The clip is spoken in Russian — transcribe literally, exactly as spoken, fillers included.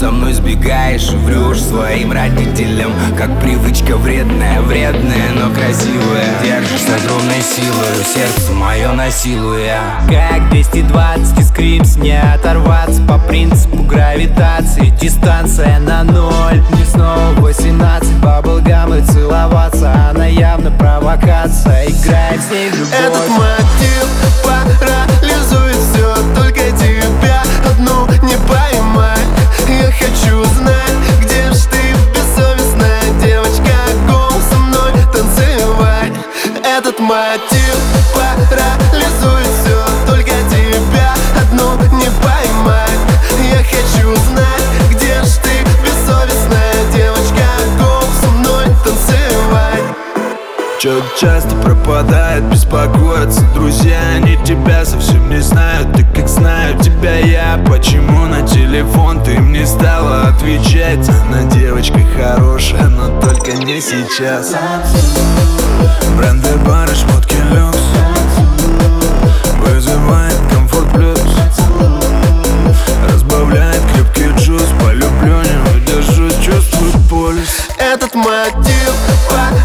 со мной сбегаешь и врешь своим родителям, как привычка вредная, вредная, но красивая. Держишься огромной силой, сердце мое насилуя. Как двести двадцать и скрипс, не оторваться по принципу гравитации. Дистанция на ноль, мне снова восемнадцать. Баблгам и целоваться, она явно провокация. Играет с ней в любовь. Этот мотив парализует все, только тебя одну не поймать. Я хочу знать, где ж ты, бессовестная девочка, гол со мной танцевать. Этот мотив парализует все, только тебя одну не поймать. Я хочу знать, где ж ты, бессовестная девочка, гол со мной танцевать. Чё-то часто пропадает, беспокоятся друзья, они тебя совсем не знают, так как знаю тебя я. Почему на телефон ты мне стала отвечать? Она девочка хорошая, но только не сейчас. Бренды, бары, шмотки, люкс вызывает комфорт плюс, разбавляет крепкий джуз. Полюблю, не выдержу, чувствую полюс. Этот мотив